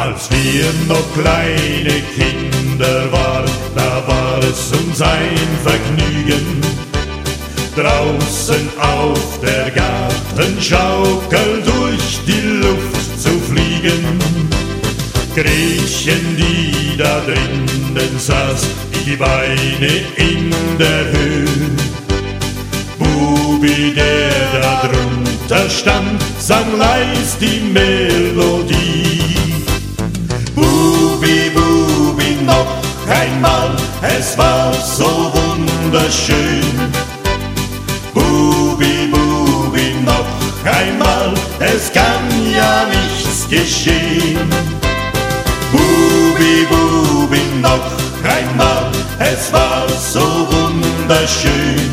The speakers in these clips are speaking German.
Als wir noch kleine Kinder waren, da war es uns ein Vergnügen, draußen auf der Gartenschaukel durch die Luft zu fliegen. Gretchen, die da drinnen saß, die Beine in der Höhe. Bubi, der da drunter stand, sang leis die Melodie. Bubi, Bubi, noch einmal, es war so wunderschön. Bubi, Bubi, noch einmal, es kann ja nichts geschehen. Bubi, Bubi, noch einmal, es war so wunderschön.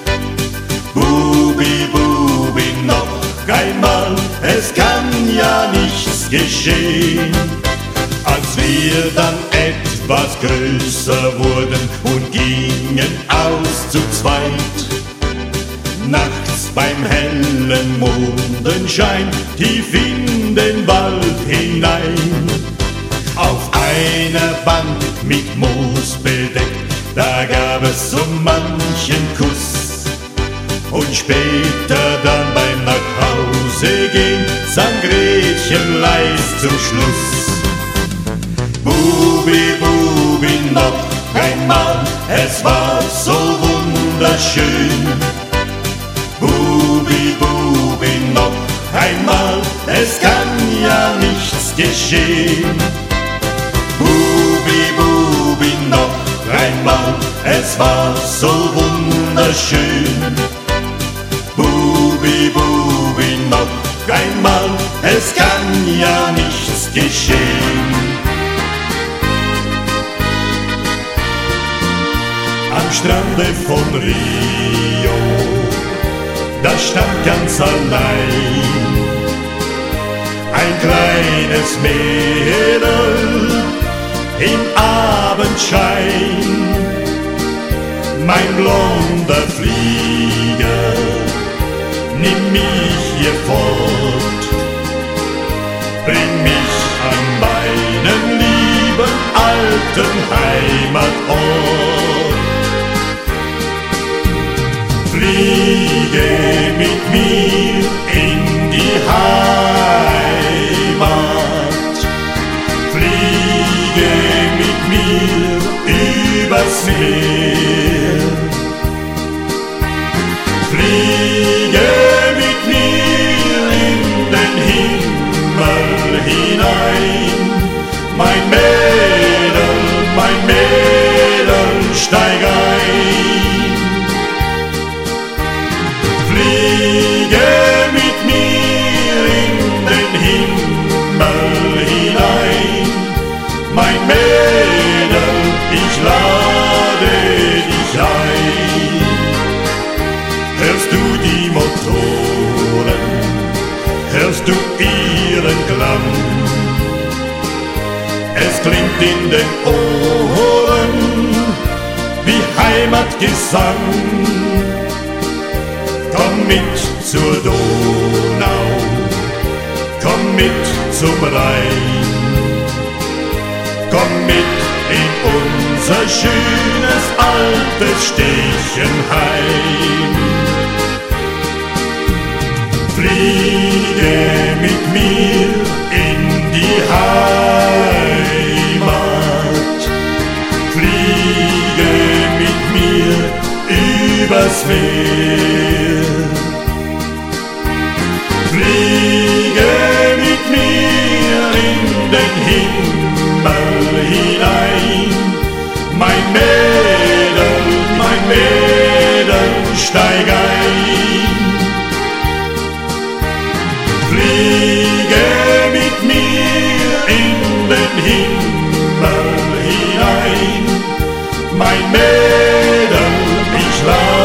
Bubi, Bubi, noch einmal, es kann ja nichts geschehen. Als wir dann etwas größer wurden und gingen aus zu zweit, nachts beim hellen Mondenschein tief in den Wald hinein. Auf einer Bank mit Moos bedeckt, da gab es so manchen Kuss. Und später dann beim Nachhausegehen sang Gretchen leis zum Schluss. Bubi, Bubi, noch einmal, es war so wunderschön. Bubi, Bubi, noch einmal, es kann ja nichts geschehen. Bubi, Bubi, noch einmal, es war so wunderschön. Bubi, Bubi, noch einmal, es kann ja nichts geschehen. Am Strande von Rio, da stand ganz allein ein kleines Mädel im Abendschein. Mein blonder Flieger, nimm mich hier fort, bring mich an meinen lieben alten Heimatort. Fliege mit mir in die Heimat, fliege mit mir übers Meer, fliege mit mir in den Himmel hinein. Mein Mädel, steig ein. Fliege mit mir in den Himmel hinein. Mein Mädel, ich lade dich ein. Hörst du die Motoren, hörst du ihren Klang? Es klingt in den Ohren wie Heimatgesang. Komm mit zur Donau, komm mit zum Rhein, komm mit in unser schönes altes Städtchenheim. Fliege mit mir in die Heimat, fliege mit mir übers Meer, fliege mit mir in den Himmel hinein. Mein Mädel, steig ein. Fliege mit mir in den Himmel hinein. Mein Mädel, ich lade